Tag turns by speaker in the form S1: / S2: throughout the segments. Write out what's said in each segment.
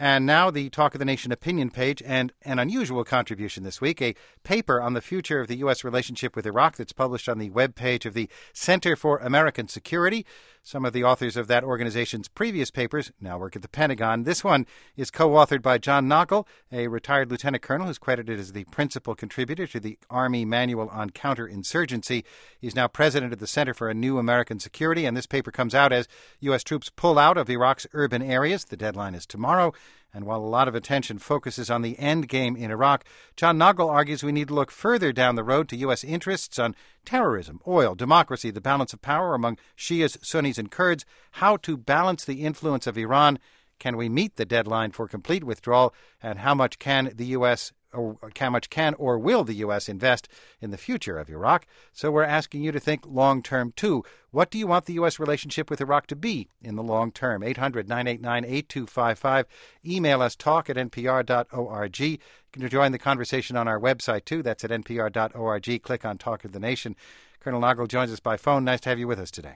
S1: And now the Talk of the Nation opinion page, and an unusual contribution this week, a paper on the future of the U.S. relationship with Iraq that's published on the webpage of the Center for American Security. Some of the authors of that organization's previous papers now work at the Pentagon. This one is co-authored by John Nagl, a retired lieutenant colonel who's credited as the principal contributor to the Army Manual on Counterinsurgency. He's now president of the Center for a New American Security, and this paper comes out as U.S. troops pull out of Iraq's urban areas. The deadline is tomorrow. And while a lot of attention focuses on the end game in Iraq, John Nagl argues we need to look further down the road to U.S. interests on terrorism, oil, democracy, the balance of power among Shias, Sunnis, and Kurds, how to balance the influence of Iran. Can we meet the deadline for complete withdrawal, and how much can the U.S. or how much can or will the U.S. invest in the future of Iraq? So we're asking you to think long-term, too. What do you want the U.S. relationship with Iraq to be in the long term? 800-989-8255. Email us, talk@npr.org. You can join the conversation on our website, too. That's at npr.org. Click on Talk of the Nation. Colonel Nagl joins us by phone. Nice to have you with us today.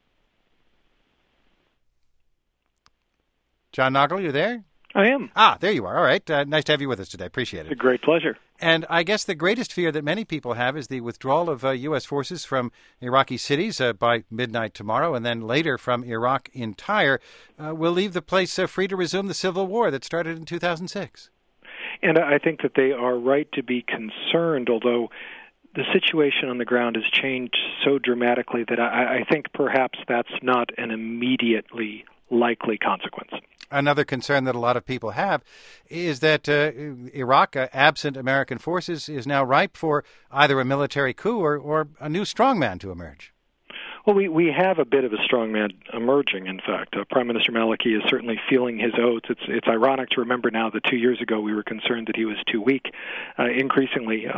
S1: John Nagl, you there?
S2: I am.
S1: There you are. All right. Nice to have you with us today. Appreciate it.
S2: It's a great pleasure.
S1: And I guess the greatest fear that many people have is the withdrawal of U.S. forces from Iraqi cities by midnight tomorrow, and then later from Iraq entire, will leave the place free to resume the civil war that started in 2006.
S2: And I think that they are right to be concerned, although the situation on the ground has changed so dramatically that I think perhaps that's not an immediately likely consequence.
S1: Another concern that a lot of people have is that Iraq, absent American forces, is now ripe for either a military coup or a new strongman to emerge.
S2: Well, we have a bit of a strongman emerging, in fact. Prime Minister Maliki is certainly feeling his oats. It's ironic to remember now that 2 years ago we were concerned that he was too weak. Increasingly,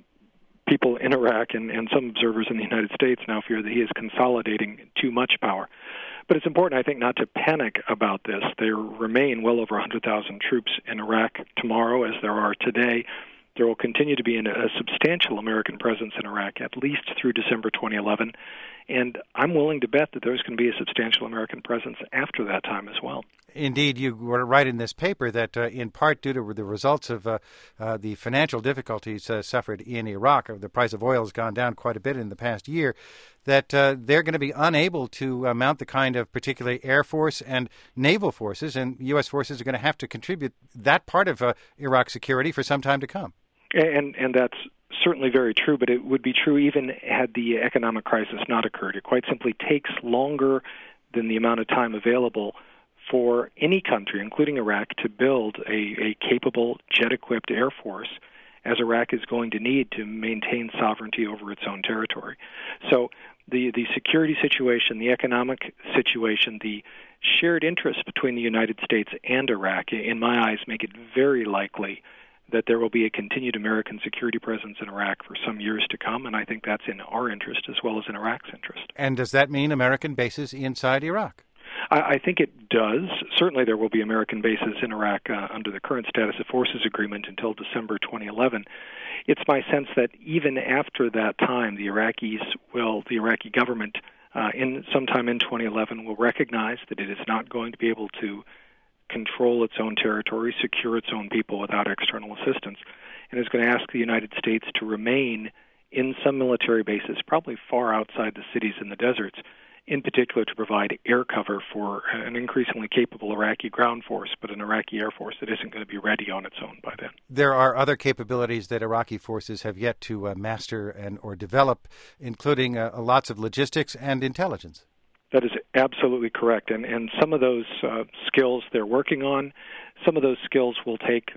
S2: people in Iraq and some observers in the United States now fear that he is consolidating too much power. But it's important, I think, not to panic about this. There remain well over 100,000 troops in Iraq tomorrow, as there are today. There will continue to be a substantial American presence in Iraq, at least through December 2011. And I'm willing to bet that there's going to be a substantial American presence after that time as well.
S1: Indeed, you were right in this paper that in part due to the results of the financial difficulties suffered in Iraq, the price of oil has gone down quite a bit in the past year, that they're going to be unable to mount the kind of particularly Air Force and naval forces, and U.S. forces are going to have to contribute that part of Iraq's security for some time to come.
S2: And that's certainly very true, but it would be true even had the economic crisis not occurred. It quite simply takes longer than the amount of time available for any country, including Iraq, to build a capable, jet-equipped Air Force, as Iraq is going to need to maintain sovereignty over its own territory. So the security situation, the economic situation, the shared interests between the United States and Iraq, in my eyes, make it very likely that there will be a continued American security presence in Iraq for some years to come, and I think that's in our interest as well as in Iraq's interest.
S1: And does that mean American bases inside Iraq?
S2: I think it does. Certainly there will be American bases in Iraq under the current Status of Forces Agreement until December 2011. It's my sense that even after that time, the Iraqi government, sometime in 2011, will recognize that it is not going to be able to control its own territory, secure its own people without external assistance, and is going to ask the United States to remain in some military bases, probably far outside the cities and the deserts, in particular to provide air cover for an increasingly capable Iraqi ground force, but an Iraqi air force that isn't going to be ready on its own by then.
S1: There are other capabilities that Iraqi forces have yet to master or develop, including lots of logistics and intelligence.
S2: That is absolutely correct, and some of those skills they're working on, some of those skills will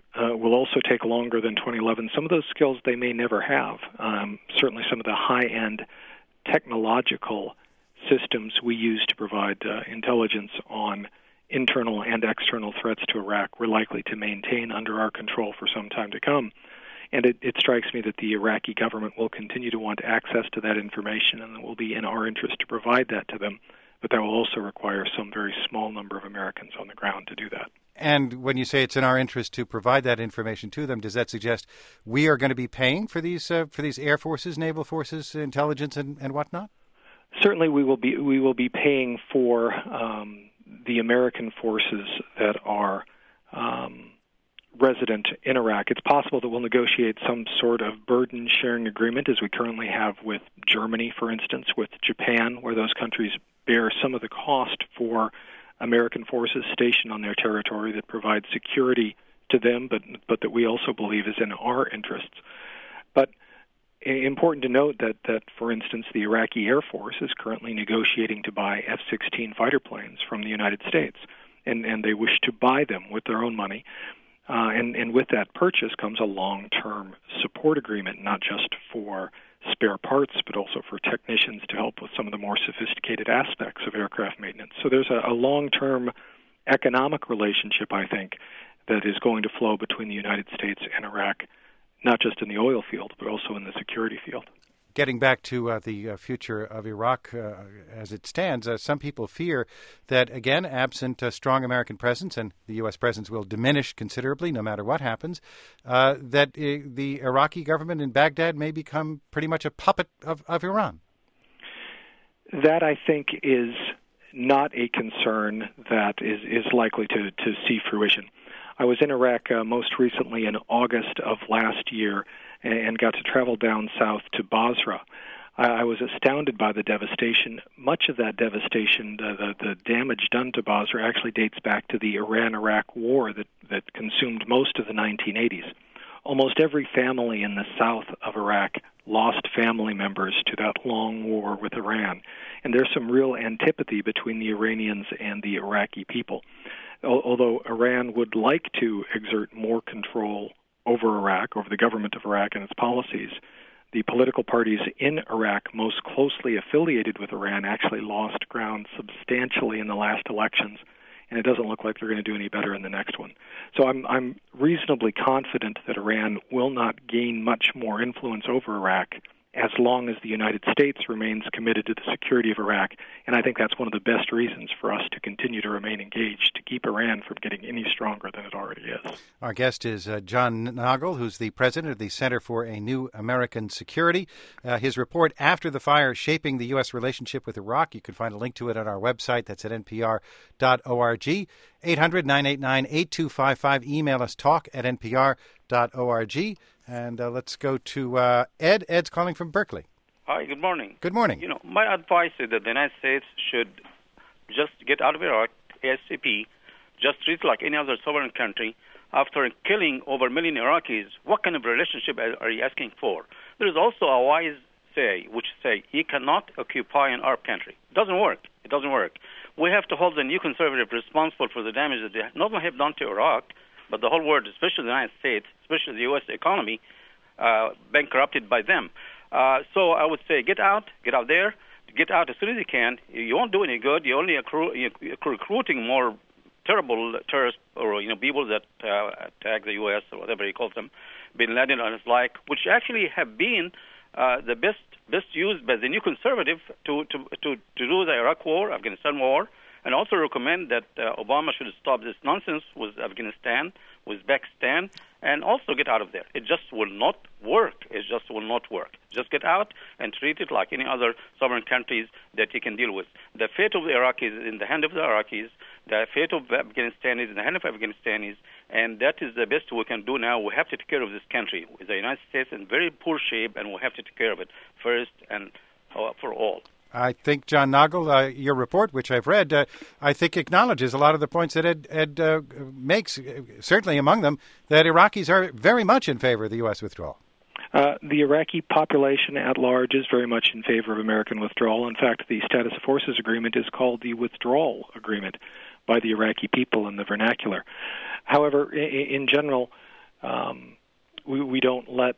S2: also take longer than 2011. Some of those skills they may never have. Certainly some of the high-end technological systems we use to provide intelligence on internal and external threats to Iraq we're likely to maintain under our control for some time to come. And it strikes me that the Iraqi government will continue to want access to that information, and it will be in our interest to provide that to them. But that will also require some very small number of Americans on the ground to do that.
S1: And when you say it's in our interest to provide that information to them, does that suggest we are going to be paying for these air forces, naval forces, intelligence, and whatnot?
S2: Certainly, we will be paying for the American forces that are resident in Iraq. It's possible that we'll negotiate some sort of burden-sharing agreement, as we currently have with Germany, for instance, with Japan, where those countries bear some of the cost for American forces stationed on their territory that provide security to them, but that we also believe is in our interests. But important to note that, for instance, the Iraqi Air Force is currently negotiating to buy F-16 fighter planes from the United States, and they wish to buy them with their own money. And with that purchase comes a long-term support agreement, not just for spare parts, but also for technicians to help with some of the more sophisticated aspects of aircraft maintenance. So there's a long-term economic relationship, I think, that is going to flow between the United States and Iraq, not just in the oil field, but also in the security field.
S1: Getting back to the future of Iraq as it stands, some people fear that, again, absent a strong American presence, and the U.S. presence will diminish considerably no matter what happens, that the Iraqi government in Baghdad may become pretty much a puppet of Iran.
S2: That, I think, is not a concern that is likely to see fruition. I was in Iraq most recently in August of last year and got to travel down south to Basra. I was astounded by the devastation. Much of that devastation, the damage done to Basra, actually dates back to the Iran-Iraq war that consumed most of the 1980s. Almost every family in the south of Iraq lost family members to that long war with Iran. And there's some real antipathy between the Iranians and the Iraqi people. Although Iran would like to exert more control over Iraq, over the government of Iraq and its policies, the political parties in Iraq most closely affiliated with Iran actually lost ground substantially in the last elections, and it doesn't look like they're going to do any better in the next one. So I'm reasonably confident that Iran will not gain much more influence over Iraq as long as the United States remains committed to the security of Iraq. And I think that's one of the best reasons for us to continue to remain engaged, to keep Iran from getting any stronger than it already is.
S1: Our guest is John Nagl, who's the president of the Center for a New American Security. His report, After the Fire, Shaping the U.S. Relationship with Iraq, you can find a link to it on our website. That's at npr.org. 800-989-8255. Email us, talk@npr.org. And let's go to Ed. Ed's calling from Berkeley.
S3: Hi, good morning.
S1: Good morning.
S3: You know, my advice is that the United States should just get out of Iraq ASAP, just treat it like any other sovereign country. After killing over 1 million Iraqis, what kind of relationship are you asking for? There is also a wise say, which say, you cannot occupy an Arab country. It doesn't work. It doesn't work. We have to hold the new conservative responsible for the damage that they not only have done to Iraq, but the whole world, especially the United States, especially the U.S. economy, been corrupted by them. So I would say get out there, get out as soon as you can. You won't do any good. You're only recruiting more terrible terrorists or people that attack the U.S. or whatever he calls them, Bin Laden and his like, which actually have been the best used by the new conservative to do the Iraq war, Afghanistan war, and also recommend that Obama should stop this nonsense with Afghanistan, with Pakistan, and also get out of there. It just will not work. It just will not work. Just get out and treat it like any other sovereign countries that you can deal with. The fate of the Iraqis is in the hand of the Iraqis. The fate of Afghanistan is in the hand of Afghanistanis, and that is the best we can do now. We have to take care of this country. The United States is in very poor shape, and we have to take care of it first and for all.
S1: I think, John Nagl, your report, which I've read, I think acknowledges a lot of the points that Ed makes, certainly among them, that Iraqis are very much in favor of the U.S. withdrawal.
S2: The Iraqi population at large is very much in favor of American withdrawal. In fact, the Status of Forces Agreement is called the Withdrawal Agreement by the Iraqi people in the vernacular. However, in general, we don't let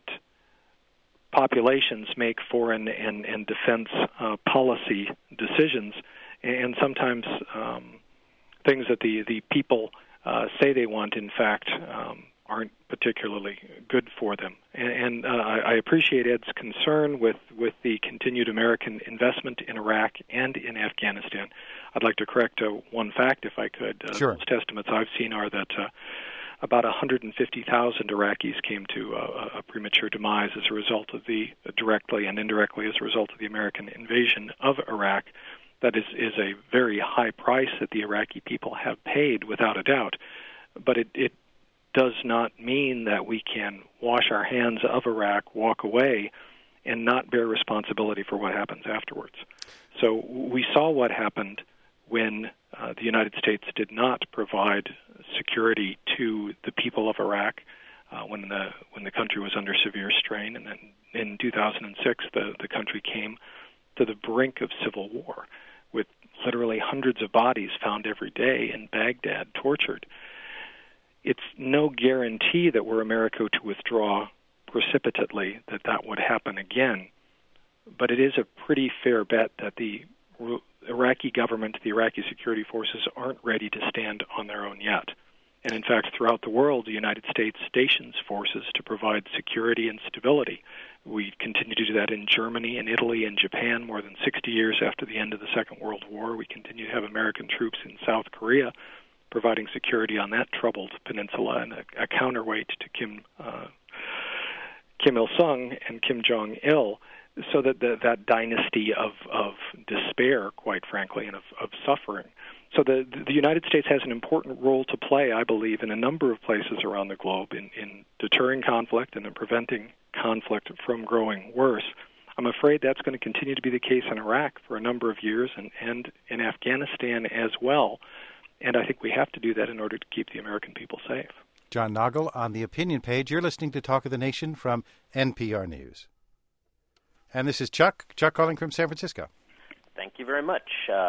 S2: populations make foreign and defense policy decisions, and sometimes things that the people say they want, in fact, aren't particularly good for them. And I appreciate Ed's concern with the continued American investment in Iraq and in Afghanistan. I'd like to correct one fact, if I could.
S1: Sure.
S2: Most estimates I've seen are that about 150,000 Iraqis came to a premature demise as a result of directly and indirectly as a result of the American invasion of Iraq. That is a very high price that the Iraqi people have paid, without a doubt. But it does not mean that we can wash our hands of Iraq, walk away, and not bear responsibility for what happens afterwards. So we saw what happened when the United States did not provide security to the people of Iraq when the country was under severe strain, and then in 2006 the country came to the brink of civil war, with literally hundreds of bodies found every day in Baghdad, tortured. It's no guarantee that were America to withdraw precipitately that would happen again, but it is a pretty fair bet that the Iraqi government, the Iraqi security forces, aren't ready to stand on their own yet. And in fact, throughout the world, the United States stations forces to provide security and stability. We continue to do that in Germany and Italy and Japan more than 60 years after the end of the Second World War. We continue to have American troops in South Korea providing security on that troubled peninsula, and a counterweight to Kim Il-sung and Kim Jong-il, so that that dynasty of despair, quite frankly, and of suffering. So the United States has an important role to play, I believe, in a number of places around the globe in deterring conflict and in preventing conflict from growing worse. I'm afraid that's going to continue to be the case in Iraq for a number of years and in Afghanistan as well. And I think we have to do that in order to keep the American people safe.
S1: John Nagl on the opinion page. You're listening to Talk of the Nation from NPR News. And this is Chuck calling from San Francisco.
S4: Thank you very much.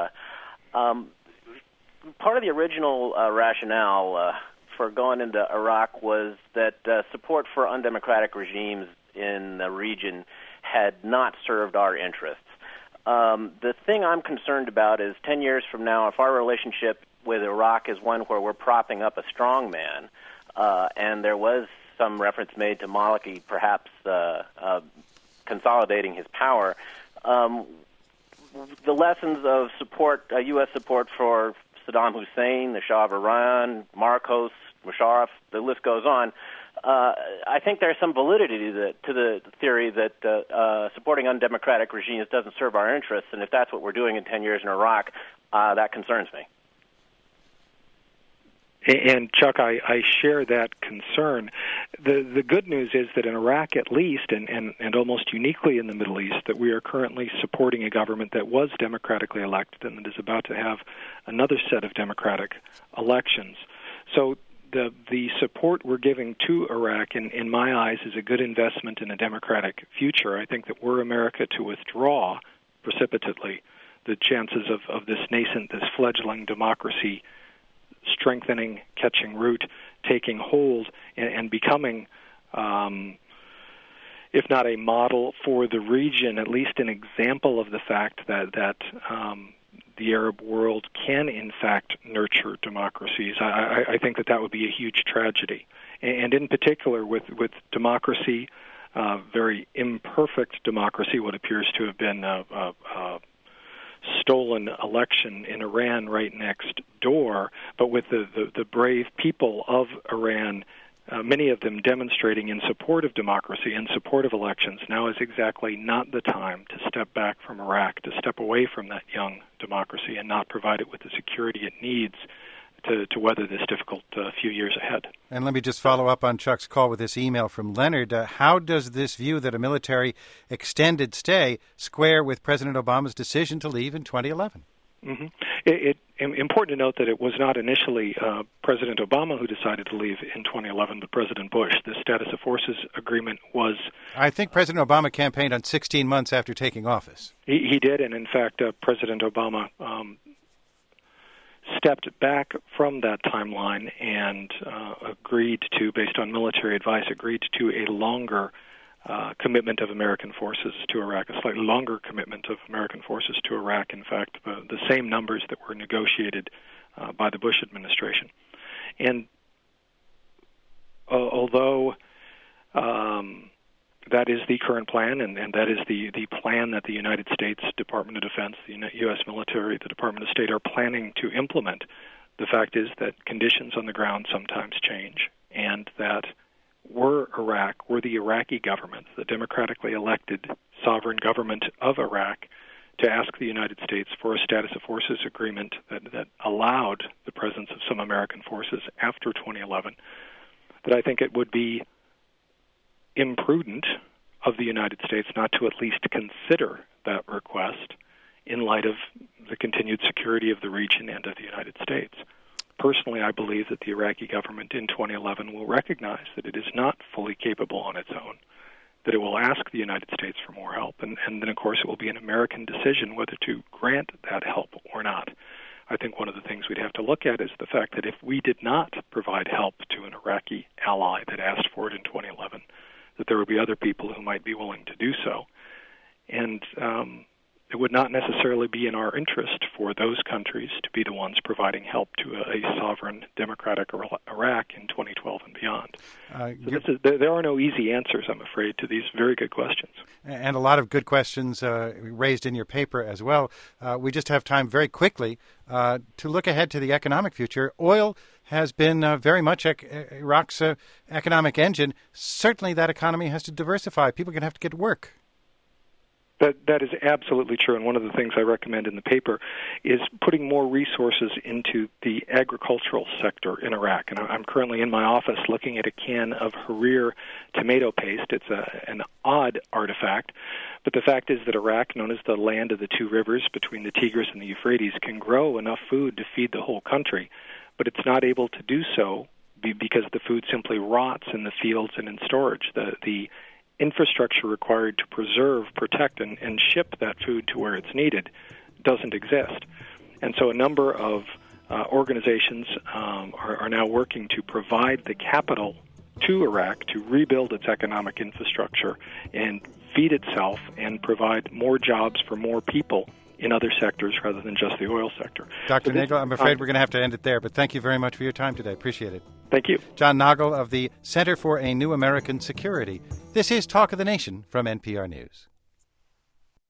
S4: Part of the original rationale for going into Iraq was that support for undemocratic regimes in the region had not served our interests. The thing I'm concerned about is 10 years from now, if our relationship with Iraq is one where we're propping up a strong man, and there was some reference made to Maliki perhaps consolidating his power, the lessons of support, U.S. support for Saddam Hussein, the Shah of Iran, Marcos, Musharraf, the list goes on. I think there's some validity to the theory that supporting undemocratic regimes doesn't serve our interests, and if that's what we're doing in 10 years in Iraq, that concerns me.
S2: And, Chuck, I share that concern. The good news is that in Iraq, at least, and almost uniquely in the Middle East, that we are currently supporting a government that was democratically elected and that is about to have another set of democratic elections. So the support we're giving to Iraq, in my eyes, is a good investment in a democratic future. I think that were America to withdraw precipitately, the chances of this nascent, this fledgling democracy strengthening, catching root, taking hold, and becoming, if not a model for the region, at least an example of the fact that the Arab world can, in fact, nurture democracies. I think that would be a huge tragedy. And in particular, with democracy, very imperfect democracy, what appears to have been a stolen election in Iran right next door, but with the brave people of Iran, many of them demonstrating in support of democracy, in support of elections, now is exactly not the time to step back from Iraq, to step away from that young democracy and not provide it with the security it needs to weather this difficult few years ahead.
S1: And let me just follow up on Chuck's call with this email from Leonard. How does this view that a military extended stay square with President Obama's decision to leave in 2011?
S2: Mm-hmm. It's important to note that it was not initially President Obama who decided to leave in 2011, but President Bush. The Status of Forces Agreement was...
S1: I think President Obama campaigned on 16 months after taking office.
S2: He did, and in fact, President Obama stepped back from that timeline and agreed to, based on military advice, agreed to a longer commitment of American forces to Iraq, a slightly longer commitment of American forces to Iraq. In fact, the same numbers that were negotiated by the Bush administration. And although that is the current plan, and that is the plan that the United States Department of Defense, the U.S. military, the Department of State are planning to implement, the fact is that conditions on the ground sometimes change, and that were the Iraqi government, the democratically elected sovereign government of Iraq, to ask the United States for a Status of Forces agreement that allowed the presence of some American forces after 2011, that I think it would be imprudent of the United States not to at least consider that request in light of the continued security of the region and of the United States. Personally, I believe that the Iraqi government in 2011 will recognize that it is not fully capable on its own, that it will ask the United States for more help, and then, of course, it will be an American decision whether to grant that help or not. I think one of the things we'd have to look at is the fact that if we did not provide help to an Iraqi ally that asked for it in 2011, that there would be other people who might be willing to do so. And it would not necessarily be in our interest for those countries to be the ones providing help to a sovereign, democratic Iraq in 2012 and beyond. There are no easy answers, I'm afraid, to these very good questions.
S1: And a lot of good questions raised in your paper as well. We just have time very quickly to look ahead to the economic future. Oil has been very much Iraq's economic engine. Certainly that economy has to diversify. People are going to have to get work.
S2: That is absolutely true, and one of the things I recommend in the paper is putting more resources into the agricultural sector in Iraq. And I'm currently in my office looking at a can of Harir tomato paste. It's an odd artifact, but the fact is that Iraq, known as the land of the two rivers between the Tigris and the Euphrates, can grow enough food to feed the whole country, but it's not able to do so because the food simply rots in the fields and in storage. The infrastructure required to preserve, protect, and ship that food to where it's needed doesn't exist. And so a number of organizations are now working to provide the capital to Iraq to rebuild its economic infrastructure and feed itself and provide more jobs for more people in other sectors rather than just the oil sector.
S1: Dr. Nagel, I'm afraid we're going to have to end it there, but thank you very much for your time today. Appreciate it.
S2: Thank you.
S1: John Nagel of the Center for a New American Security. This is Talk of the Nation from NPR News.